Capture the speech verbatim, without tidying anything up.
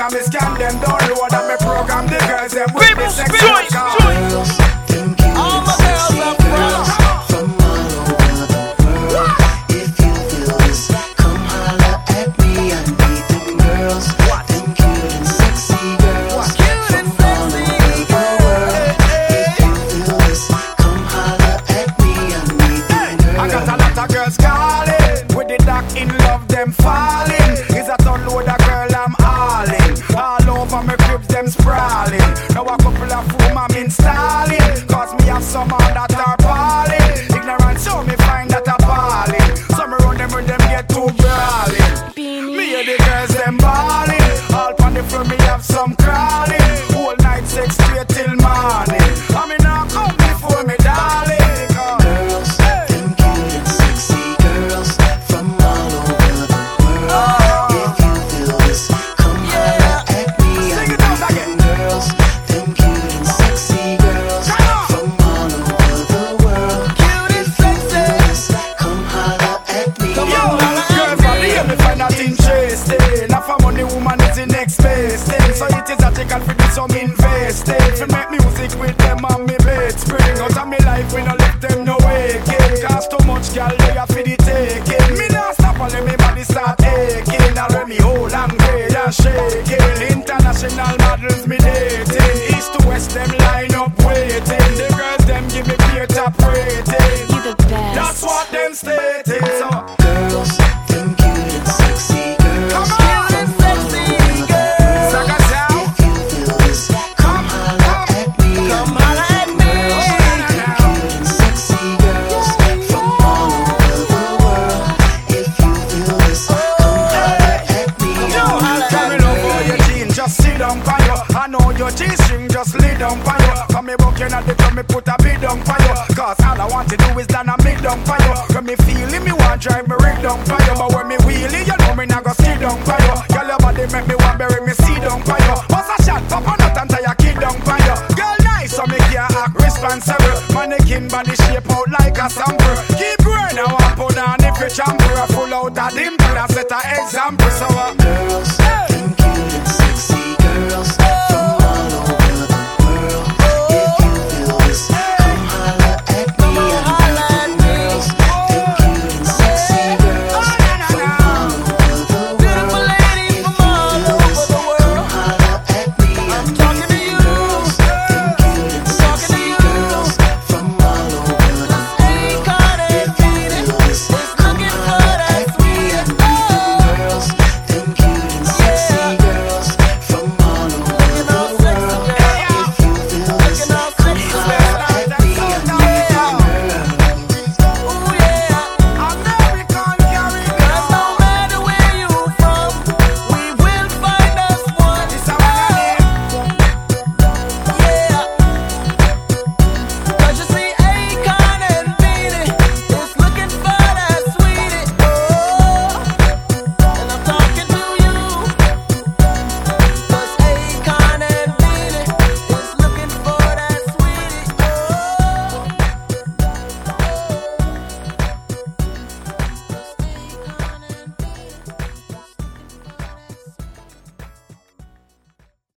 and me scan them download and me program the girls them with me sexy girls. Them cute and sexy girls from all over the world. If you feel this, come holla at me and meet them girls. Them cute and sexy girls from all over the world. If you feel this, come holla at me and meet them girls. I got a lot of girls calling, with the doc in love them falling. Is a ton load of girl I'm hauling, all over my cribs them sprawling. Now a couple of whom I'm installing, cause me have some on that are balling. Ignorant show me find that appalling. Some around them when them get too brawling. Me and the girls them balling, all on the floor me have some crawling. Whole night sex straight till morning. I mean now come before me darling. Girls, them cute and sexy girls from all over the world. If you feel this, come holla at me and meet them girls. Them cute and sexy girls from all over the world. If you feel this, come holla at me. Yo, girls from the me find that interesting. Now for money woman is the next best thing. So it is a tickle for this some investing. To make music with them on me bed spring. Out of me life we no let them no waking. Cause too much girl they are for the taking. Me not stop and let me body start aching. Now let me hold and grade and shaking. International models me dating. East to west them line up waiting. The girls them give me peer top rating. You the best. That's what them stating. So Girls, them cute and sexy girls from all over the world. If you feel this, come holla at me. Come holla at me. Them cute and sexy girls from all over the world. If you feel this, come holla at me. Tell me love for your jeans, just sit down for you. I know your G-string, just lay down for you. Come me walking at the club, me put a bid down for you. Cause all I want to do is land a mid down for you. When me feel it, me want drive me rig down for you. But when me wheelie, you know me not go skid down for you. Girl, your body make me want bury me see down for you. Bust a shot, pop on out and tie your kid down for you. Girl nice, so me can't act responsible. Mannequin body shape out like a sample. Keep going, I want put on if you chamber. Full out of the